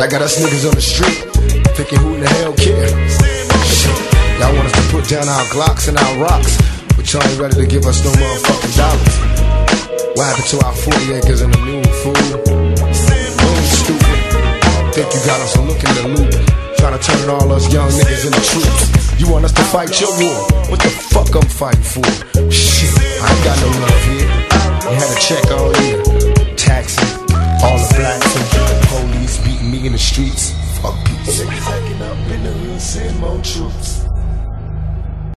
I got us niggas on the street thinking who in the hell care. Shit, y'all want us to put down our Glocks and our rocks, but y'all ain't ready to give us no motherfucking dollars. What happened to our 40 acres and the mule, fool? Boom, stupid. Think you got us looking the loop, trying to turn all us young niggas into troops. You want us to fight your war? What the fuck I'm fighting for? Shit, I ain't got no love here. You had a check all year, taxing all the blacks and the police beating me in the streets. Fuck peace. Niggas acting up in the hood, send more troops.